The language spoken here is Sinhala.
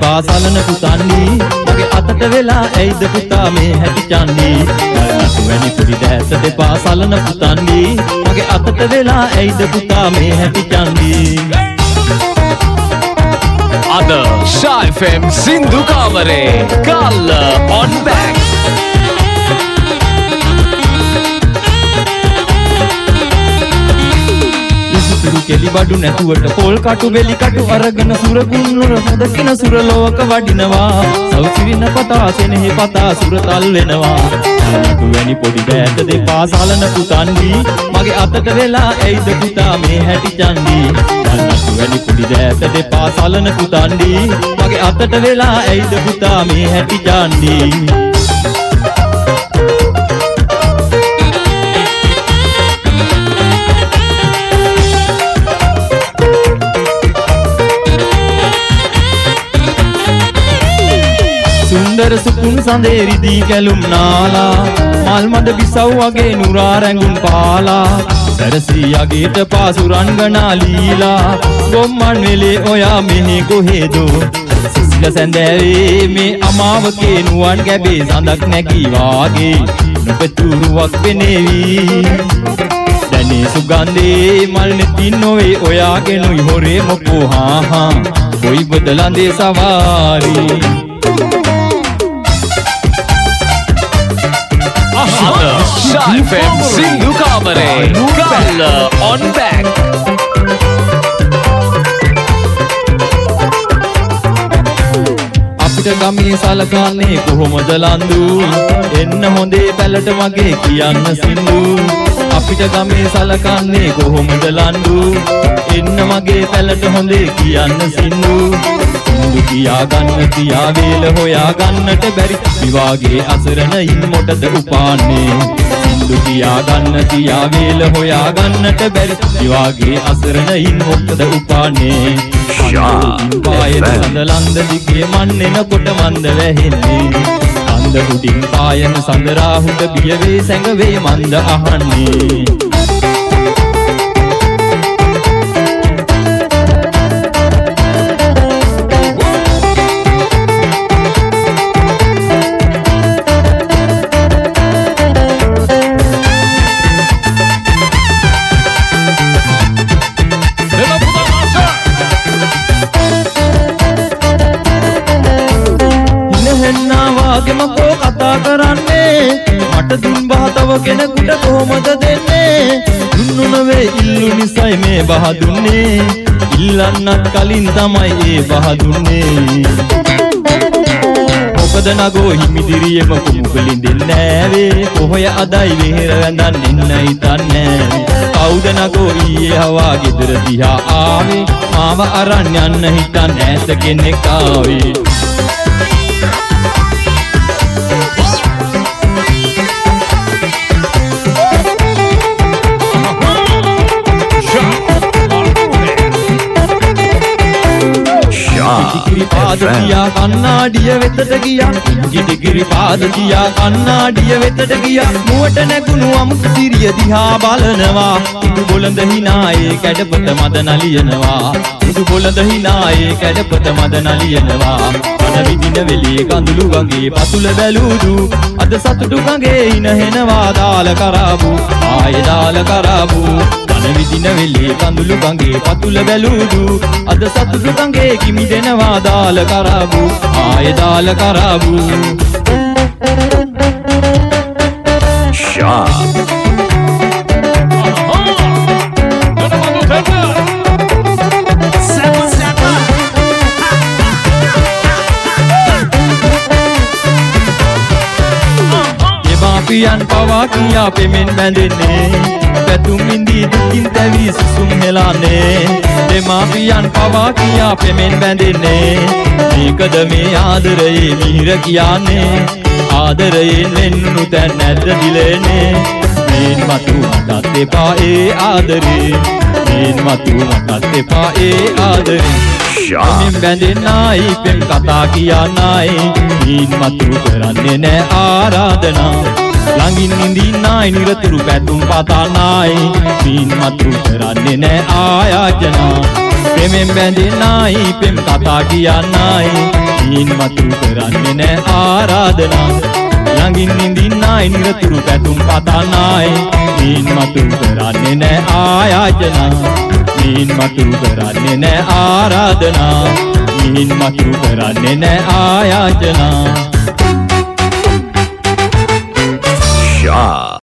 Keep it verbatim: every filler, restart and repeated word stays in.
පාසලන පුතන්ලි මගේ අතට වෙලා ඇයිද පුතා මේ හැටි චන්දි නටු වැනි පොඩි දැස දෙපා සලන පුතන්ලි මගේ අතට වෙලා ඇයිද පුතා මේ හැටි චන්දි අද Sha F M සින්දු කාමරේ කල්ල on back කෙලි බඩු නැතුවට පොල් කටු වෙලි කටු අරගෙන සුර කුන්නුර හොදකින සුර ලෝක වඩිනවා සෞසිරින පතා සෙනෙහි පතා සුරතල් වෙනවා නටු වැනි පොඩි බෑත දෙපා සලන පුතන්ලි මගේ අතට වෙලා ඇයිද පුතා මේ හැටි චන්දි නටු වැනි පොඩි බෑත දෙපා සලන පුතන්ලි මගේ අතට වෙලා ඇයිද පුතා මේ හැටි චන්දි සුන්දර සුකුන් සඳේරිදී කැලුම් නාලා මල් මඩ බිසව් වගේ නුරා රැඟුන් පාලා සරසී යගේට පාසු රංගනා ලීලා ගොම්මන් වෙලේ ඔයා මෙහෙ කොහෙදෝ සිසිල සැඳෑවේ මේ අමාවකේ නුවන් ගැබේ සඳක් නැගී වාගේ නොපෙතුරුවක් පෙනේවි දැනේ සුගන්ධේ මල් නෙතින් නොවේ ඔයාගෙනුයි හොරේ මොකෝ හා හා කොයි බදලන්දේ සවාරි Sha F M සින්දු කාමරේ කල්ල on back අපිට ගමේ සලකන්නේ කොහොමද ලන්දු එන්න හොඳේ පැලට මගේ කියන්න සින්දු අපිට ගමේ සලකන්නේ කොහොමද ලන්දු එන්න මගේ පැලට හොඳේ කියන්න සින්දු සින්දු කියා ගන්න තියා වේල හොයා ගන්නට බැරි විවාගේ අසරණයින් මොටද උපාන්නේ සින්දු කියා ගන්න තියා වේල හොයා ගන්නට බැරි විවාගේ අසරණයින් මොටද උපාන්නේ පායන සඳ ලන්ද දිගේ මන්නෙන කොට මන්ද වැහෙන්නේ අන්ද උඩින් පායන සඳ රාහුට බිය වේ සැඟවේ මන්ද අහන්නේ මකෝ කතා කරන්නේ මට දුන් බහතව කෙනෙකුට කොහොමද දෙන්නේ දුන්නු නොවේ ඉල්ලු නිසයි මේ බහ දුන්නේ ඉල්ලන්නත් කලින් තමයි ඒ බහ දුන්නේ මොකද නගෝ හිමිදිරියම කුමුකලින් දෙන්නේ නෑවේ කොහොය අදයි වෙහෙර වැඳන් ඉන්න හිතන්නේ කවුද නගෝ ඊයේ හවා ගෙදර දිහා ආවේ මාව අරන් යන්න හිතන් ඈත කෙනෙක් ආවේ පාද තියා කන්නාඩිය වෙතට ගියා ගිඩිගිරි පාද තියා කන්නාඩිය වෙතට ගියා මුවට නැගුණු අමුතු සිරිය දිහා බලනවා උඩු බොළඳ හිනායේ කැඩපත මද නලියනවා උඩු බොළඳ හිනායේ කැඩපත මද නලියනවා අන විදින වෙලේ කඳුළු ගඟේ පතුල බැලූදු අද සතුටු ගඟේ ඉනහෙනවා දාල කරාබු ආයේ දාල කරාබු අන විදින වෙලේ කඳුළු ගඟේ පතුල බැලූදු අද සතුටු ගඟේ කිමි දෙනවා දාල කරාබු ආයේ දාල කරාබු Sha පියන් පවා කියා පෙමෙන් බැඳෙන්නේ පැතුම් ඉන්දී දුකින් තැවි සුසුම් හෙලාන්නේ දෙමාපියන් පවා කියා පෙමෙන් බැඳෙන්නේ මේකද මේ ආදරයේ මිහිර කියන්නේ ආදරයෙන් වෙන්නුණු තැන් නැද්ද දිලෙන්නේ මේන් මතු මටත් එපා ඒ ආදරේ මේන් මතු මටත් එපා ඒ ආදරේ පෙමින් බැඳෙන්නයි පෙම් කතා කියන්නයි මීන් මතු කරන්නේ නෑ ආරාධනා ළඟින් ඉඳින්නයි නිරතුරු පැතුම් පතන්නයි මීන් මතු කරන්නේ නෑ ආයාචනා පෙමින් බැඳෙන්නයි පෙම් කතා කියන්නයි මීන් මතු කරන්නේ නෑ ආරාධනා ළඟින් ඉඳින්නයි නිරතුරු පැතුම් පතන්නයි මීන් මතු කරන්නේ නෑ ආයාචනා මීන් මතු කරන්නේ නෑ ආරාධනා මීන් මතු කරන්නේ නෑ ආයාචනා.